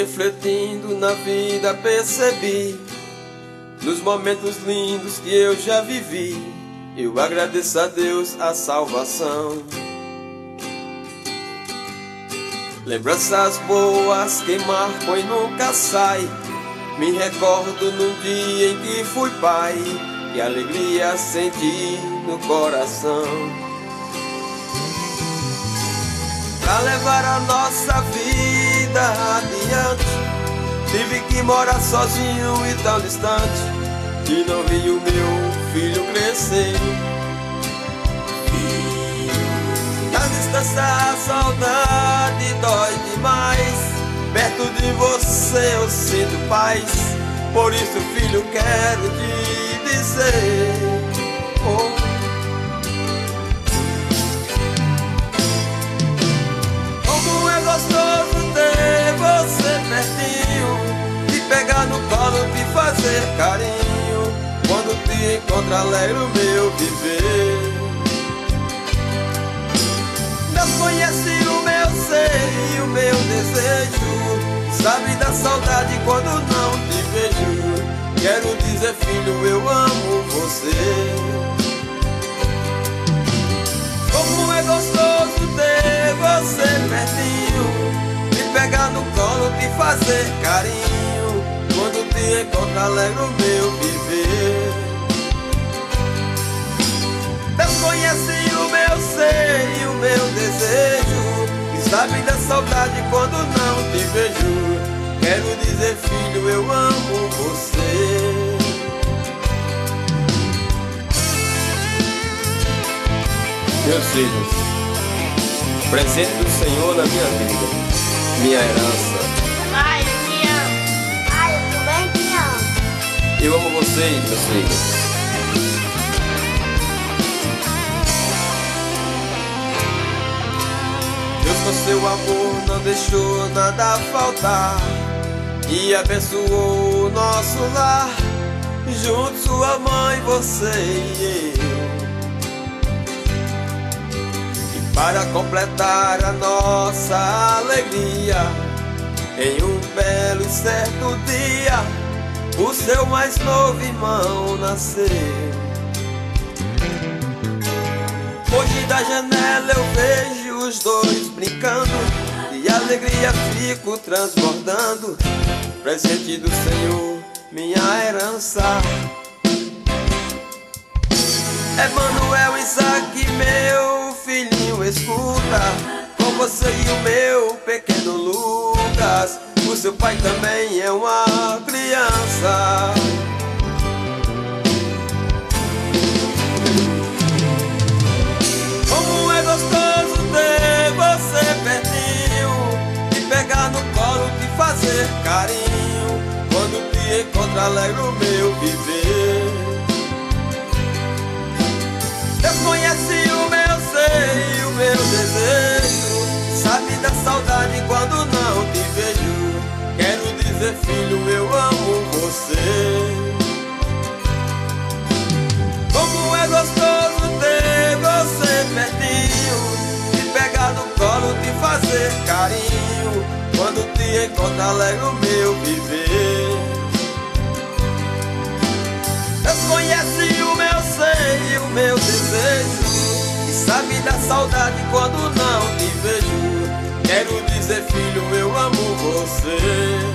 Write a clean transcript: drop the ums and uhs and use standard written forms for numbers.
refletindo na vida percebi, nos momentos lindos que eu já vivi, eu agradeço a Deus a salvação. Lembranças boas que marcam e nunca sai. Me recordo num dia em que fui pai, que alegria senti no coração. Pra levar a nossa vida adiante, tive que morar sozinho e tão distante, e não vi o meu filho crescer. Na distância a saudade dói demais, perto de você eu sinto paz. Por isso, filho, quero te dizer, oh. Como é gostoso ter você pertinho, te pegar no colo, te fazer carinho. Quando te encontro alegre o meu viver. Deus conhece o meu ser e o meu desejo, sabe da saudade quando não te vejo. Quero dizer, filho, eu amo você. Como é gostoso ter você pertinho, te pegar no colo, te fazer carinho. Quando te encontro alegre o meu viver. Deus conhece o meu ser e o meu desejo, e sabe da saudade quando não te vejo. Quero dizer, filho, eu amo você. Meus filhos, presente do Senhor na minha vida, minha herança. Pai, eu te amo. Pai, eu também te amo. Eu amo vocês, meus filhos. Deus, com seu amor, não deixou nada faltar e abençoou o nosso lar. Junto sua mãe, você e eu. E para completar a nossa alegria, em um belo e certo dia, o seu mais novo irmão nasceu. Hoje da janela eu vejo os dois brincando, e alegria fico transbordando. Presente do Senhor, minha herança. Emanuel, Isaac, meu filhinho, escuta. Com você e o meu pequeno Lucas, o seu pai também é uma criança. Como é gostoso ter você pertinho, te pegar no colo, te fazer carinho. Quando te encontro alegre o meu viver. Deus conhece o meu ser e o meu desejo, sabe da saudade quando não te vejo. Quero dizer, filho, eu amo você. Como é gostoso ter você pertinho, te pegar no colo, te fazer carinho. Quando te encontro alegre o meu viver. Deus conhece o meu ser e o meu desejo, e sabe da saudade quando não te vejo. Quero dizer, filho, eu amo você.